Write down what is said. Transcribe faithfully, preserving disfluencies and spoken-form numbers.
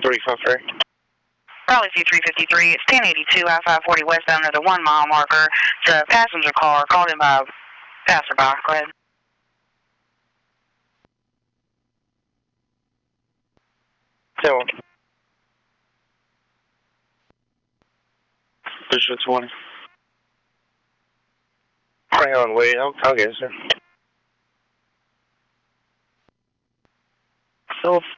three five three. Raleigh C three fifty-three, it's ten eighty-two I five forty westbound near the one mile marker. It's a passenger car called in by a passerby. Go ahead. Tell him. Bishop twenty. Hang on, wait. I'll, I'll get it, sir. So